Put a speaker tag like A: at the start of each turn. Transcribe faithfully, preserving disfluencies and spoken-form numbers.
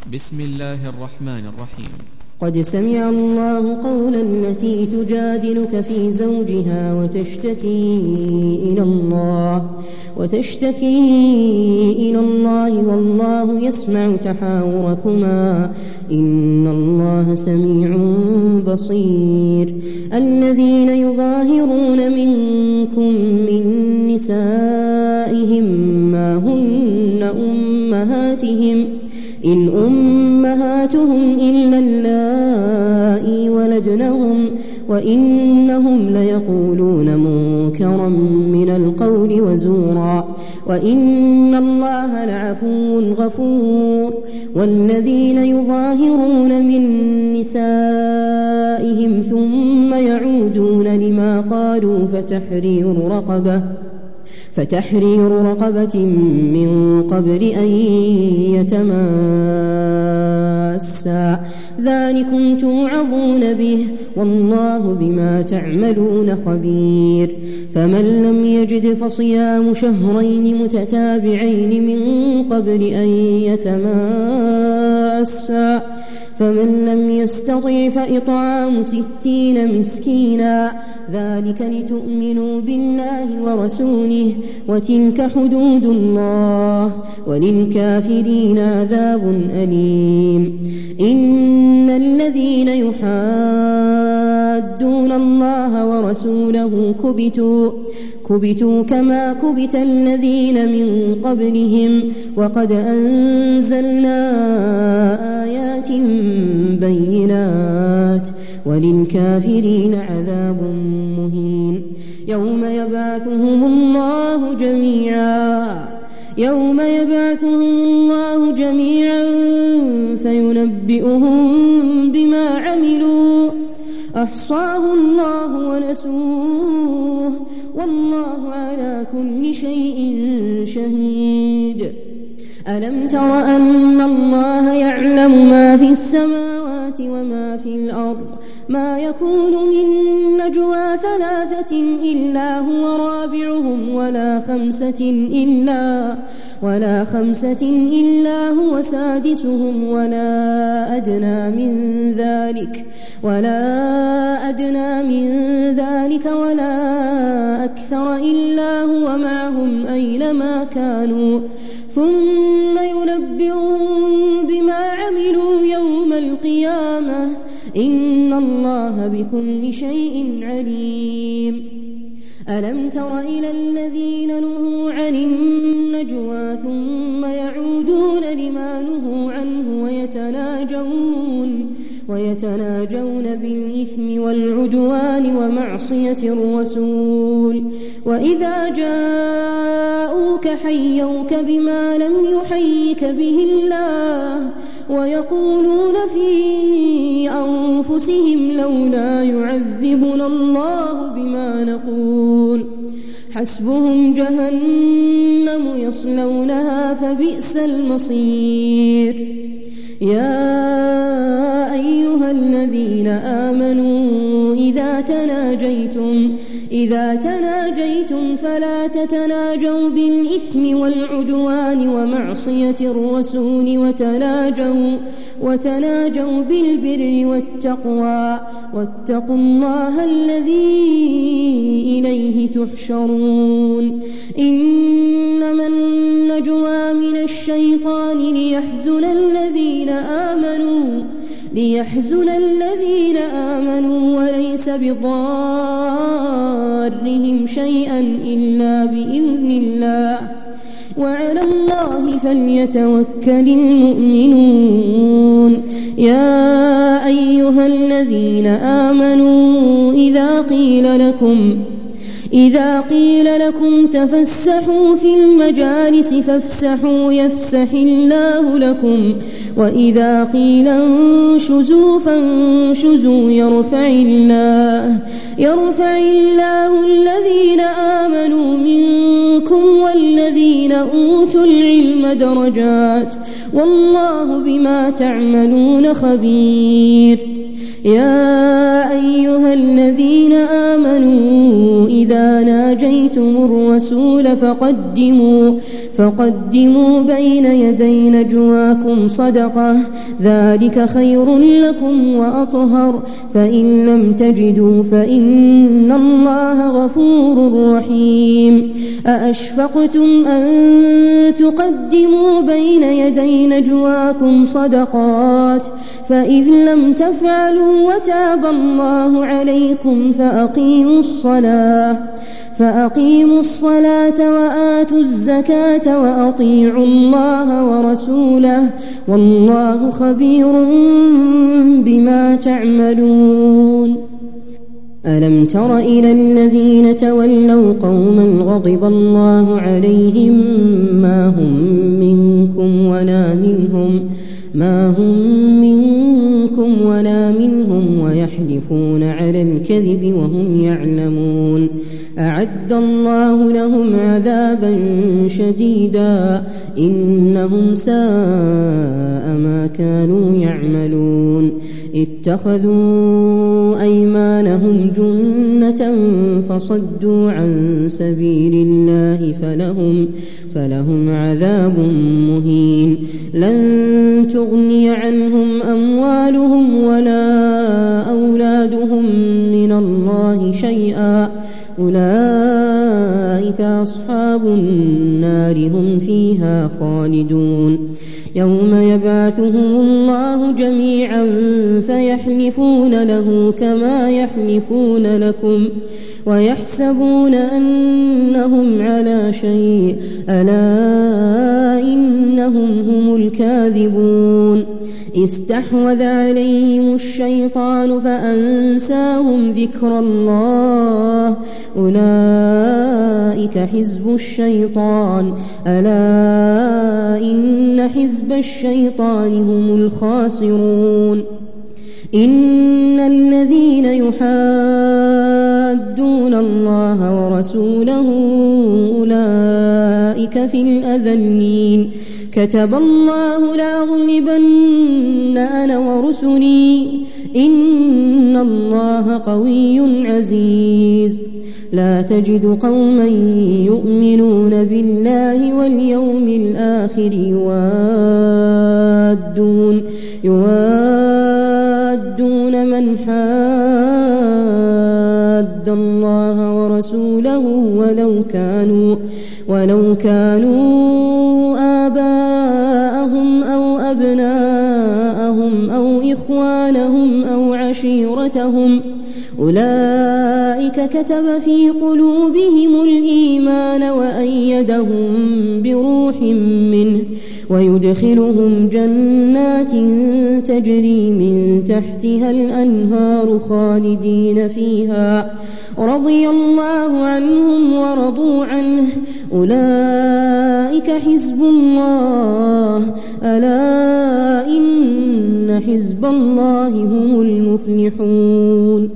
A: بسم الله الرحمن الرحيم.
B: قد سمع الله قولا التي تجادلك في زوجها وتشتكي إلى الله وتشتكي إلى الله والله يسمع تحاوركما إن الله سميع بصير. الذين يظاهرون منكم من نسائهم ما هن أمهاتهم إن أمهاتهم إلا اللائي ولدنهم وإنهم ليقولون منكرا من القول وزورا وإن الله لعفو غفور. والذين يظاهرون من نسائهم ثم يعودون لما قالوا فتحرير رقبة فتحرير رقبة من قبل أن يتماسا ذلكم توعظون به والله بما تعملون خبير. فمن لم يجد فصيام شهرين متتابعين من قبل أن يتماسا فمن لم يستطع فإطعام ستين مسكينا ذلك لتؤمنوا بالله ورسوله وتلك حدود الله وللكافرين عذاب أليم. إن الذين يحادون الله ورسوله كبتوا كبتوا كما كبت الذين من قبلهم وقد أنزلنا آيات بينات وللكافرين عذاب مهين. يوم يبعثهم الله جميعا يوم يبعثهم الله جميعا فينبئهم بما عملوا أحصاه الله ونسوه والله على كل شيء شهيد. ألم تر أن الله يعلم ما في السماوات وما في الأرض ما يكون من نجوى ثلاثة إلا هو رابعهم ولا خمسة إلا ولا خمسة إلا هو سادسهم ولا أدنى من ذلك ولا أدنى من ذلك ولا أكثر إلا هو معهم أينما كانوا ثم ينبئهم بما عملوا يوم القيامة إن الله بكل شيء عليم. ألم تر إلى الذين نهوا عن النجوى ثم يعودون لما نهوا عنه ويتناجون ويتناجون بالإثم والعدوان ومعصية الرسول وإذا جاءوك حيوك بما لم يحيك به الله ويقولون في أنفسهم لولا يعذبنا الله بما نقول حسبهم جهنم يصلونها فبئس المصير. يا أيها الذين آمنوا إذا تناجيتم إذا تناجيتم فلا تتناجوا بالإثم والعدوان ومعصية الرسول وتناجوا وتناجوا بالبر والتقوى واتقوا الله الذي إليه تحشرون. إنما النجوى من الشيطان ليحزن الذين آمنوا ليحزن الذين آمنوا وليس بضارهم شيئا إلا بإذن الله وعلى الله فليتوكل المؤمنون. يا أيها الذين آمنوا إذا قيل لكم إذا قيل لكم تفسحوا في المجالس فافسحوا يفسح الله لكم وإذا قيل انشزوا فانشزوا يرفع الله يرفع الله الذين آمنوا منكم والذين أوتوا العلم درجات والله بما تعملون خبير. يا أيها الذين آمنوا إذا ناجيتم الرسول فقدموا فقدموا بين يدي نجواكم صدقة ذلك خير لكم وأطهر فإن لم تجدوا فإن الله غفور رحيم أأشفقتم أن تقدموا بين يدي نجواكم صدقات فإذ لم تفعلوا وتاب الله عليكم فأقيموا الصلاة فأقيموا الصلاة وآتوا الزكاة وأطيعوا الله ورسوله والله خبير بما تعملون ألم تر إلى الذين تولوا قوما غضب الله عليهم ما هم منكم ولا منهم ما هم منكم ولا منهم ويحلفون على الكذب وهم يعلمون أعد الله لهم عذابا شديدا إنهم ساء ما كانوا يعملون اتخذوا أيمانهم جنة فصدوا عن سبيل الله فلهم فلهم عذاب مهين لن تغني عنهم أموالهم ولا أولادهم من الله شيئا أولئك أصحاب النار هم فيها خالدون يوم يبعثهم الله جميعا فيحلفون له كما يحلفون لكم ويحسبون أنهم على شيء ألا إنهم هم الكاذبون استحوذ عليهم الشيطان فأنساهم ذكر الله أولئك حزب الشيطان ألا إن حزب الشيطان هم الخاسرون إن الذين يحادون الله ورسوله أولئك في الأذلين كتب الله لأغلبن أنا ورسلي إن الله قوي عزيز لا تجد قوما يؤمنون بالله واليوم الآخر يوادون يوادون من حاد الله ورسوله ولو كانوا ولو كانوا آباءهم أو أبناءهم أو إخوانهم أو عشيرتهم أولئك كتب في قلوبهم الإيمان وأيدهم بروح منه ويدخلهم جنات تجري من تحتها الأنهار خالدين فيها رضي الله عنهم ورضوا عنه أولئك حزب الله ألا إن حزب الله هم المفلحون